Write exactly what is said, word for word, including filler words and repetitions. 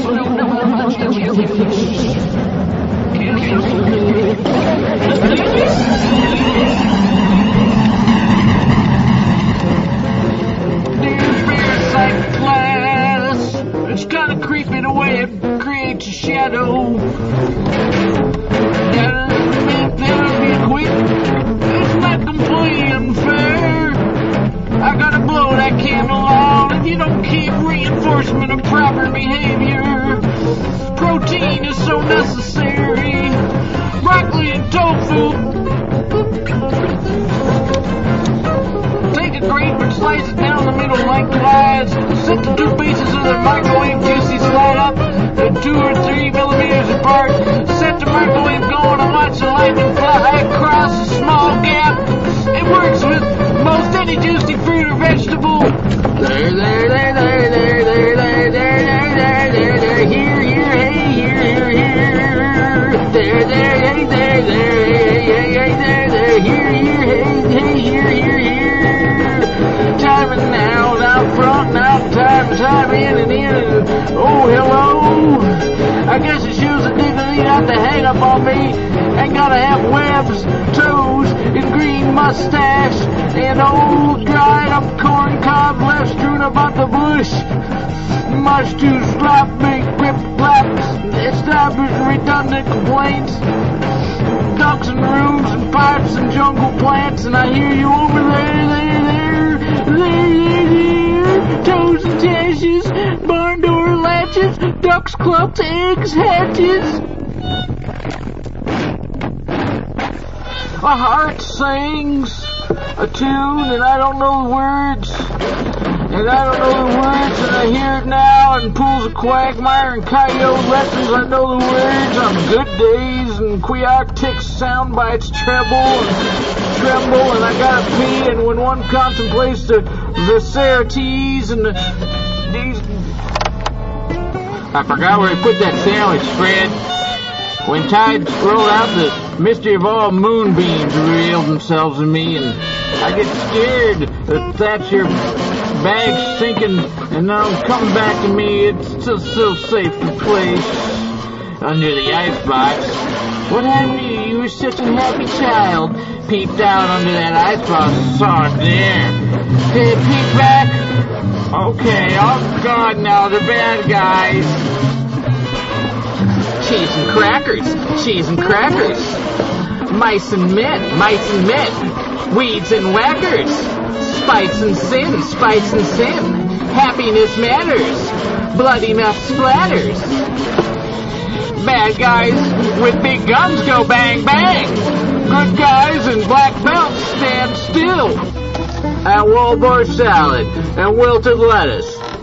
don't know how much you jellyfish. Dear parasite class, it's kind of creeping away and creates a shadow. That doesn't mean that'll be quick. It's not completely unfair. I gotta blow that candle out if you don't keep reinforcement of proper behavior. Protein is so necessary. Broccoli and tofu. Take a grape and slice it down the middle lengthwise. Set the two pieces of the microwave juicy slide up at two or three millimeters apart. Set the microwave going and watch the lightning fly across a small gap. It works with most any juicy fruit or vegetable. There, there, there, there, there, there, there, there, there, there, there, there, here, here, hey, here, here, here. There, there, hey, there, there, hey, hey, hey, there, there, here, here, hey, hey, here, here, here. Time and now, now front, now time, time in and in and oh, hello. I guess it shows the dignity not to hang up on me. Ain't gotta have webs, toes, and green mustache, and old dried up corn cob left strewn about the bush. Much too sloppy, grip claps, establishing redundant complaints. Ducks and rooms and pipes and jungle plants, and I hear you over there, there, there, there, there, there. Toes and tashes, barn door latches, ducks, clucks, eggs, hatches. A heart sings a tune, and I don't know the words. And I don't know the words, and I hear it now, and pools of quagmire and coyote lessons, I know the words on good days, and quiok ticks sound by its treble, and tremble, and I gotta pee, and when one contemplates the viscerities and the, these... I forgot where I put that sandwich, Fred. When tides rolled out, the mystery of all moonbeams revealed themselves to me, and I get scared that that's your bag sinking and now coming back to me. It's just so safe to place under the icebox. What happened to you? You were such a happy child. Peeped out under that icebox and saw it there. Did it peek back? Okay, oh God, now they're bad guys. Cheese and crackers, cheese and crackers. Mice and men, mice and men. Weeds and whackers. Spice and sin, spice and sin. Happiness matters. Bloody mouth splatters. Bad guys with big guns go bang bang. Good guys in black belts stand still. And Waldorf salad and wilted lettuce.